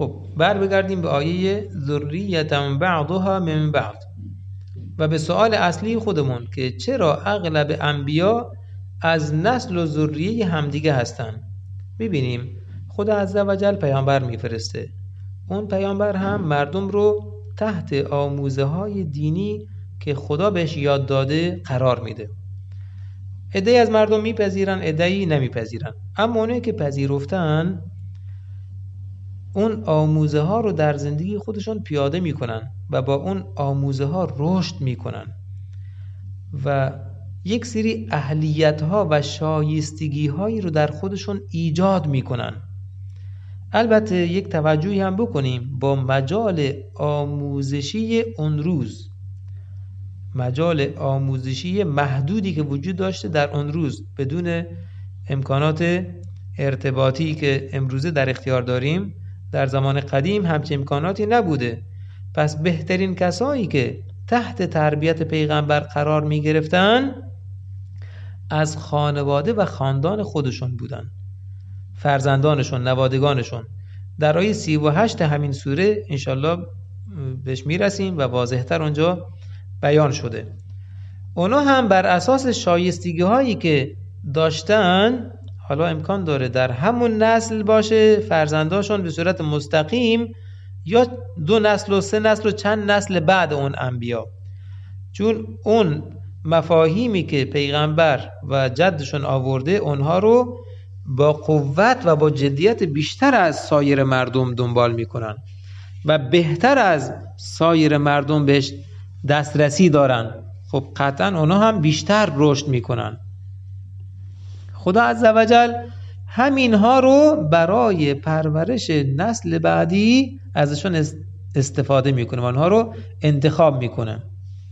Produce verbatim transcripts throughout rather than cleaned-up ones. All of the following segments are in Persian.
خب بر بگردیم به آیه ذریة بعضها من بعض و به سوال اصلی خودمون که چرا اغلب انبیا از نسل و ذریه همدیگه هستن. میبینیم خدا عزوجل پیامبر میفرسته، اون پیامبر هم مردم رو تحت آموزه های دینی که خدا بهش یاد داده قرار میده. عده‌ای از مردم میپذیرن، عده‌ای نمیپذیرن، اما اونایی که پذیرفتن اون آموزه ها رو در زندگی خودشون پیاده میکنن و با اون آموزه ها رشد میکنن و یک سری اهلیت ها و شایستگی هایی رو در خودشون ایجاد میکنن. البته یک توجهی هم بکنیم، با مجال آموزشی اون روز، مجال آموزشی محدودی که وجود داشته در اون روز، بدون امکانات ارتباطی که امروزه در اختیار داریم، در زمان قدیم همچین امکاناتی نبوده. پس بهترین کسایی که تحت تربیت پیغمبر قرار می گرفتن از خانواده و خاندان خودشون بودن، فرزندانشون، نوادگانشون. در آیه سی و هشت همین سوره انشالله بهش می رسیم و واضحتر اونجا بیان شده. اونا هم بر اساس شایستگی هایی که داشتن، حالا امکان داره در همون نسل باشه فرزنداشون به صورت مستقیم، یا دو نسل و سه نسل و چند نسل بعد اون انبیا، چون اون مفاهیمی که پیغمبر و جدشون آورده اونها رو با قوت و با جدیت بیشتر از سایر مردم دنبال میکنن و بهتر از سایر مردم بهش دسترسی دارن. خب قطعا اونها هم بیشتر رشد میکنن. خدا عزوجل همینها رو برای پرورش نسل بعدی ازشون استفاده میکنه و اونها رو انتخاب میکنه.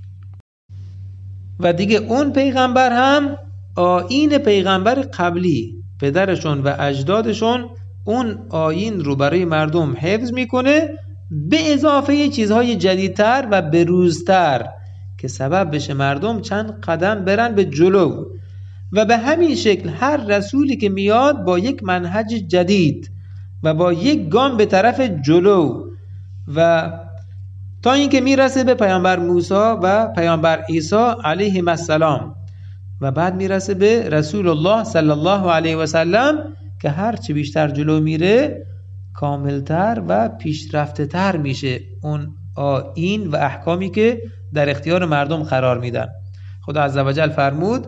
و دیگه اون پیغمبر هم آیین پیغمبر قبلی پدرشون و اجدادشون اون آیین رو برای مردم حفظ میکنه، به اضافه چیزهای جدیدتر و بروزتر که سبب بشه مردم چند قدم برن به جلو. و به همین شکل هر رسولی که میاد با یک منهج جدید و با یک گام به طرف جلو، و تا اینکه میرسه به پیامبر موسی و پیامبر عیسی علیهم السلام و بعد میرسه به رسول الله صلی الله علیه و سلم که هر چه بیشتر جلو میره کاملتر و پیشرفته تر میشه اون آیین و احکامی که در اختیار مردم قرار میدن. خدا عزوجل فرمود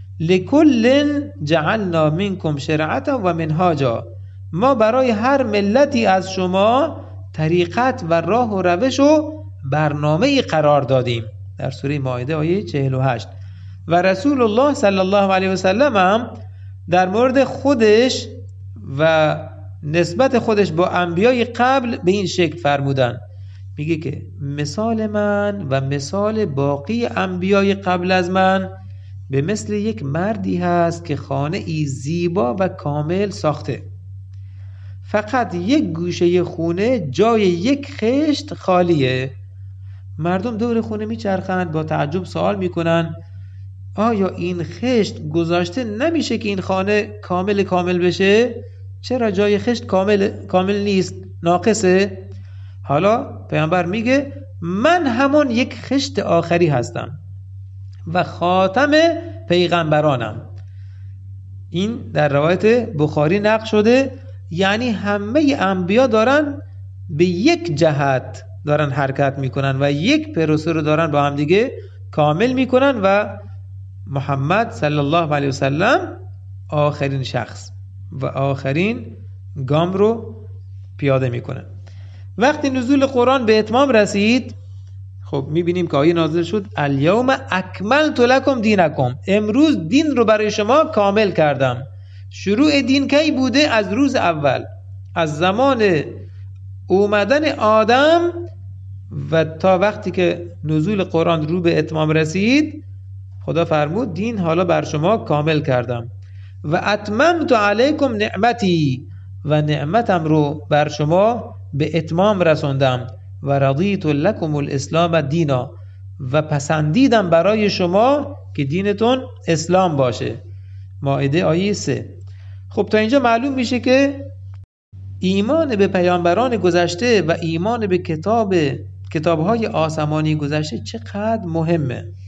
لکل جعلنا منکم شرعة و منهاجا، ما برای هر ملتی از شما طریقت و راه و روش و برنامه قرار دادیم، در سوره مائده آیه چهل و هشت. و رسول الله صلی الله علیه و سلم هم در مورد خودش و نسبت خودش با انبیای قبل به این شکل فرمودن، میگه که مثال من و مثال باقی انبیای قبل از من به مثل یک مردی هست که خانه ای زیبا و کامل ساخته، فقط یک گوشه خونه جای یک خشت خالیه. مردم دور خونه میچرخند، با تعجب سوال میکنن آیا این خشت گذاشته نمیشه که این خانه کامل کامل بشه؟ چرا جای خشت کامل کامل نیست، ناقصه؟ حالا پیامبر میگه من همون یک خشت آخری هستم و خاتم پیغمبرانم. این در روایت بخاری نقل شده، یعنی همه انبیا دارن به یک جهت دارن حرکت میکنن و یک پروسه رو دارن با هم دیگه کامل میکنن و محمد صلی الله علیه و سلم آخرین شخص و آخرین گام رو پیاده میکنه. وقتی نزول قرآن به اتمام رسید، خب میبینیم که آیه نازل شد الیوم اکملت لکم دینکم، امروز دین رو برای شما کامل کردم. شروع دین کی بوده؟ از روز اول، از زمان اومدن آدم و تا وقتی که نزول قرآن رو به اتمام رسید، خدا فرمود دین حالا بر شما کامل کردم و اتممت علیکم نعمتی، و نعمتم رو بر شما به اتمام رسوندم و رضیت لکم الاسلام دینا، و پسندیدم برای شما که دینتون اسلام باشه. مائده آیه سه. خب تا اینجا معلوم میشه که ایمان به پیامبران گذشته و ایمان به کتاب کتاب‌های آسمانی گذشته چقدر مهمه.